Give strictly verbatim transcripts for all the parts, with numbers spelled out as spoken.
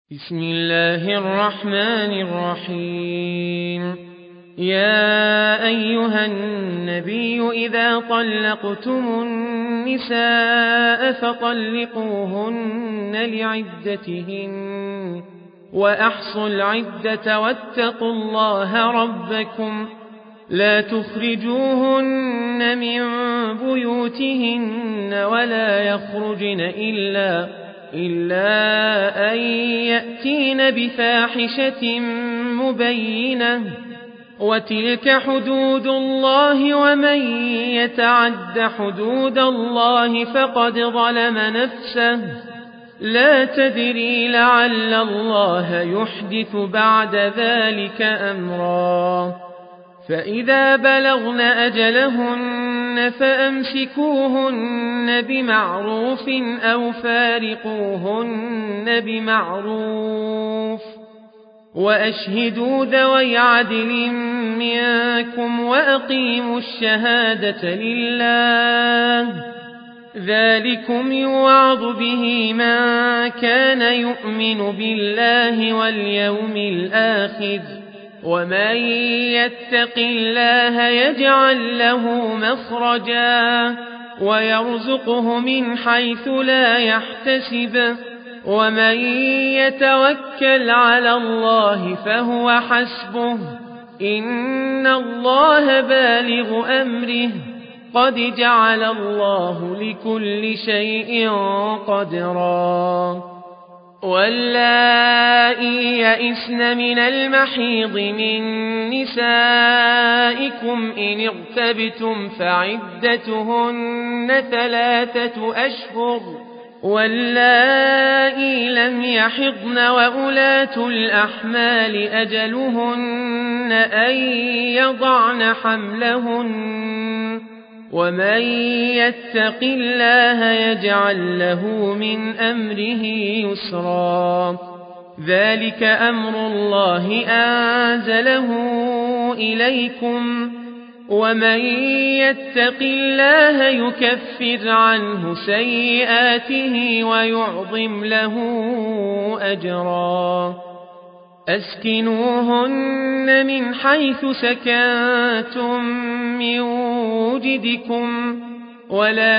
بسم الله الرحمن الرحيم. يا أيها النبي إذا طلقتم النساء فطلقوهن لعدتهن وأحصوا العدة واتقوا الله ربكم لا تخرجوهن من بيوتهن ولا يخرجن إلا إلا أن يأتين بفاحشة مبينة وتلك حدود الله ومن يتعد حدود الله فقد ظلم نفسه لا تدري لعل الله يحدث بعد ذلك أمرا. فإذا بلغن أجلهن فأمسكوهن بمعروف أو فارقوهن بمعروف وأشهدوا ذوي عدل منكم وأقيموا الشهادة لله ذلكم يوعظ به من كان يؤمن بالله واليوم الآخر ومن يتق الله يجعل له مخرجا ويرزقه من حيث لا يحتسب ومن يتوكل على الله فهو حسبه إن الله بالغ أمره قد جعل الله لكل شيء قدرا. واللائي يئسن من المحيض من نسائكم إن ارتبتم فعدتهن ثلاثة أشهر واللائي لم يحضن وأولات الأحمال أجلهن أن يضعن حملهن ومن يتق الله يجعل له من أمره يسرا. ذلك أمر الله أنزله إليكم ومن يتق الله يكفر عنه سيئاته ويعظم له أجرا. أسكنوهن من حيث سكنتم من وجدكم ولا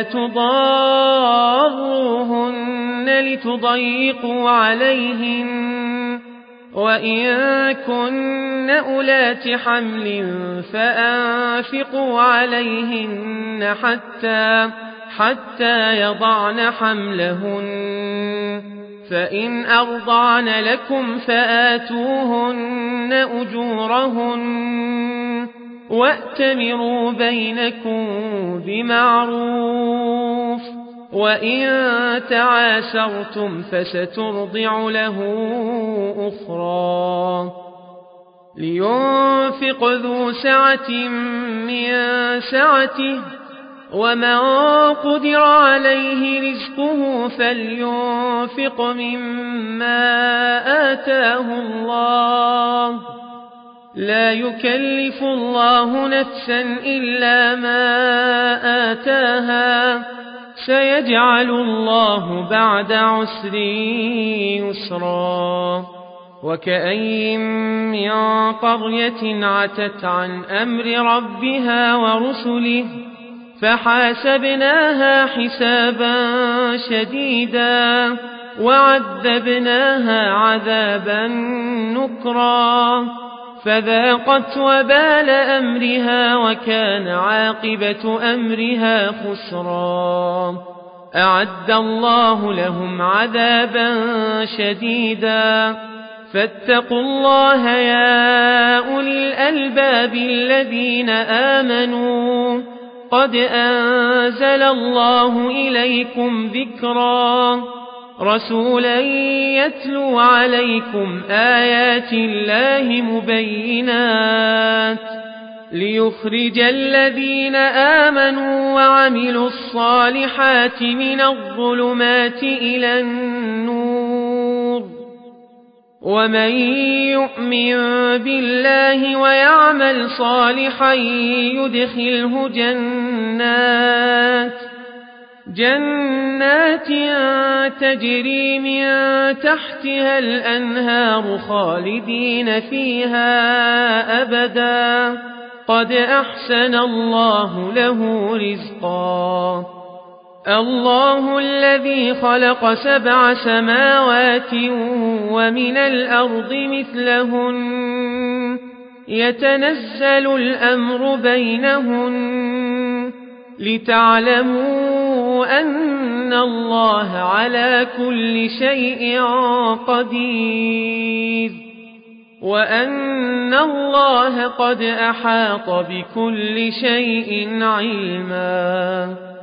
تضاروهن لتضيقوا عليهن وإن كن أولات حمل فأنفقوا عليهن حتى حتى يضعن حملهن فإن أرضعن لكم فآتوهن أجورهن وأتمروا بينكم بمعروف وإن تعاسرتم فسترضع له أخرى. لينفق ذو سعة من سعته ومن قدر عليه رزقه فلينفق مما آتاه الله لا يكلف الله نفسا إلا ما آتاها سيجعل الله بعد عسر يسرا. وكأين من قرية عتت عن أمر ربها ورسله فحاسبناها حسابا شديدا وعذبناها عذابا نكرا فذاقت وبال أمرها وكان عاقبة أمرها خسرا. أعد الله لهم عذابا شديدا فاتقوا الله يا أولي الألباب الذين آمنوا قد أنزل الله إليكم ذكرا رسولا يتلو عليكم آيات الله مبينات ليخرج الذين آمنوا وعملوا الصالحات من الظلمات إلى النور ومن يؤمن بالله ويعمل صالحا يدخله جنات جنات تجري من تحتها الأنهار خالدين فيها أبدا قد أحسن الله له رزقا الله الذي خلق سبع سماوات ومن الأرض مثلهن يتنزل الأمر بينهن لتعلموا أن الله على كل شيء قدير وأن الله قد أحاط بكل شيء علما